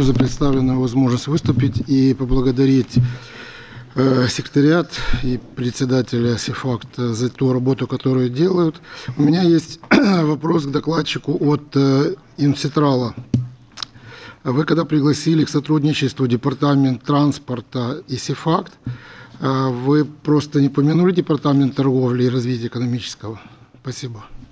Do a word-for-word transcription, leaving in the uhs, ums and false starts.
Благодарю за представленную возможность выступить и поблагодарить э, секретариат и председателя СИФАКТ за ту работу, которую делают. У меня есть вопрос к докладчику от э, Инситрала. Вы когда пригласили к сотрудничеству Департамент транспорта и СИФАКТ, э, вы просто не помянули Департамент торговли и развития экономического? Спасибо.